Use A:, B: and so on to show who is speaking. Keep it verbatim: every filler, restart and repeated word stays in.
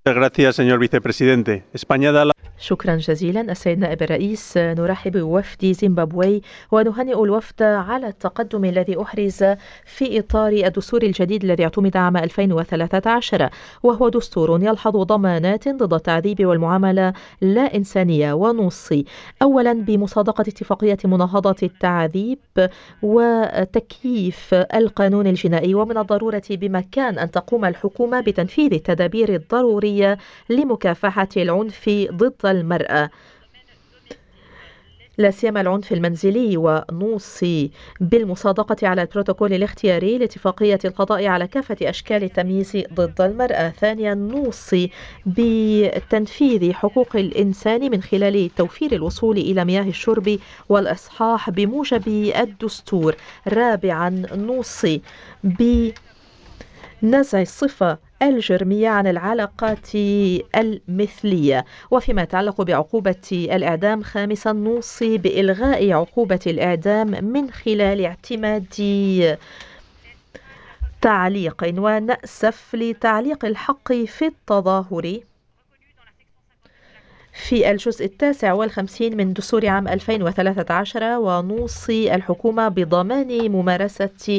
A: Gracias, señor vicepresidente. España da la...
B: شكرا جزيلا السيد نائب الرئيس. نرحب بوفد زيمبابوي ونهنئ الوفد على التقدم الذي أحرز في إطار الدستور الجديد الذي اعتمد عام ألفين وثلاثة عشر، وهو دستور يلحظ ضمانات ضد التعذيب والمعاملة لا إنسانية، ونوصي أولا بمصادقة اتفاقية مناهضة التعذيب وتكييف القانون الجنائي، ومن الضرورة بمكان أن تقوم الحكومة بتنفيذ التدابير الضرورية لمكافحة العنف ضد المرأة، لا سيما العنف المنزلي. ونوصي بالمصادقة على البروتوكول الاختياري لاتفاقية القضاء على كافة أشكال التمييز ضد المرأة. ثانيا، نوصي بتنفيذ حقوق الإنسان من خلال توفير الوصول إلى مياه الشرب والإصحاح بموجب الدستور. رابعا، نوصي ب نزع الصفة الجرمية عن العلاقات المثلية. وفيما يتعلق بعقوبة الإعدام، خامسا، نوصي بإلغاء عقوبة الإعدام من خلال اعتماد تعليق ونأسف لتعليق الحق في التظاهر في الجزء التاسع والخمسين من دستور عام ألفين وثلاثة عشر. ونوصي الحكومة بضمان ممارسة